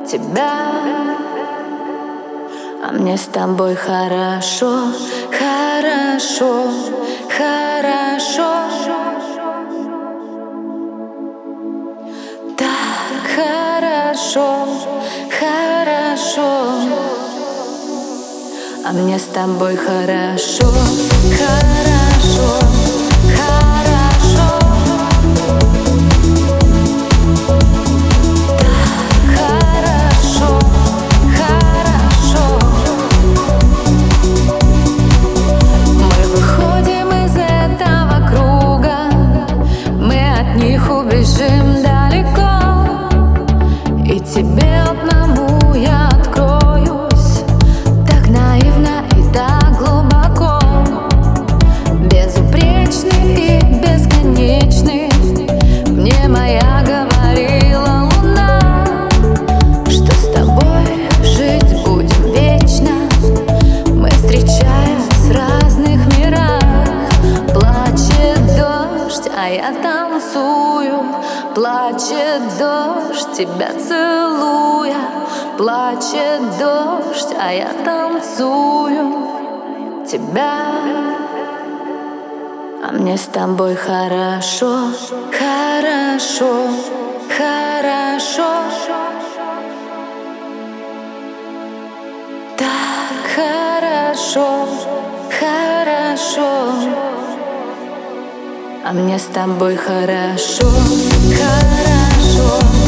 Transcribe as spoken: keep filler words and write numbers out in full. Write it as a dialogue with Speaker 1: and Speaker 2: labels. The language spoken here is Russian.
Speaker 1: тебя, а мне с тобой хорошо, хорошо, хорошо. Так хорошо, хорошо. А мне с тобой хорошо, хорошо, хорошо. Так хорошо, хорошо. Мы выходим из этого круга, мы от них убежим далеко. И тебе одному я откроюсь, так наивно и так глубоко. Безупречный и бесконечный, мне моя говорила луна, что с тобой жить будем вечно. Мы, встречаясь в разных мирах, плачет дождь, а я танцую. Плачет дождь, тебя целуя. Плачет дождь, а я танцую тебя. А мне с тобой хорошо, хорошо, хорошо. Так хорошо, хорошо. А мне с тобой хорошо, хорошо.